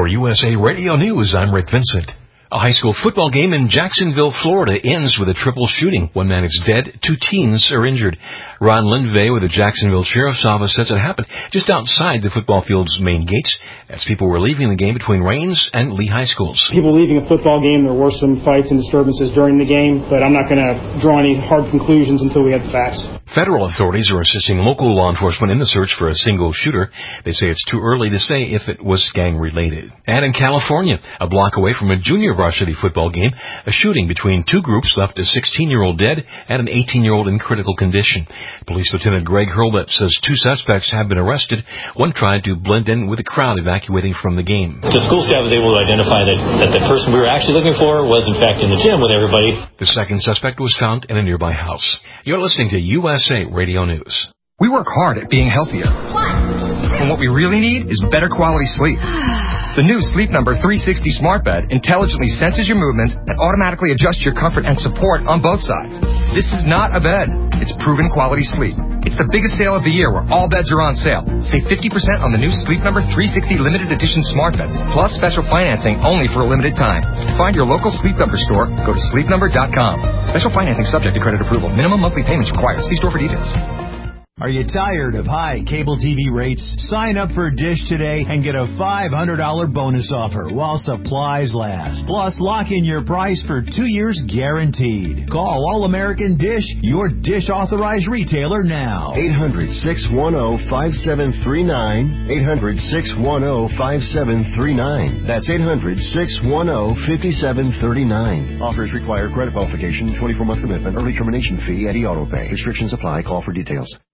USA Radio News, I'm Rick Vincent. A high school football game in Jacksonville, Florida ends with a triple shooting. One man is dead, 2 teens are injured. Ron Lindvay with the Jacksonville Sheriff's Office says it happened just outside the football field's main gates as people were leaving the game between Rains and Lee High Schools. People leaving a football game, there were some fights and disturbances during the game, but I'm not going to draw any hard conclusions until we have the facts. Federal authorities are assisting local law enforcement in the search for a single shooter. They say it's too early to say if it was gang-related. And in California, a block away from a junior varsity football game, a shooting between 2 groups left a 16-year-old dead and an 18-year-old in critical condition. Police Lieutenant Greg Hurlbut says 2 suspects have been arrested. One tried to blend in with the crowd evacuating from the game. The school staff was able to identify that the person we were actually looking for was, in fact, in the gym with everybody. The second suspect was found in a nearby house. You're listening to USA Radio News. We work hard at being healthier. And what we really need is better quality sleep. The new Sleep Number 360 Smart Bed intelligently senses your movements and automatically adjusts your comfort and support on both sides. This is not a bed. It's proven quality sleep. It's the biggest sale of the year where all beds are on sale. Save 50% on the new Sleep Number 360 Limited Edition Smart Bed, plus special financing only for a limited time. To find your local Sleep Number store, go to sleepnumber.com. Special financing subject to credit approval. Minimum monthly payments required. See store for details. Are you tired of high cable TV rates? Sign up for Dish today and get a $500 bonus offer while supplies last. Plus, lock in your price for 2 years guaranteed. Call All American Dish, your Dish authorized retailer now. 800-610-5739. 800-610-5739. That's 800-610-5739. Offers require credit qualification, 24-month commitment, early termination fee, Eddie Auto Pay. Restrictions apply. Call for details.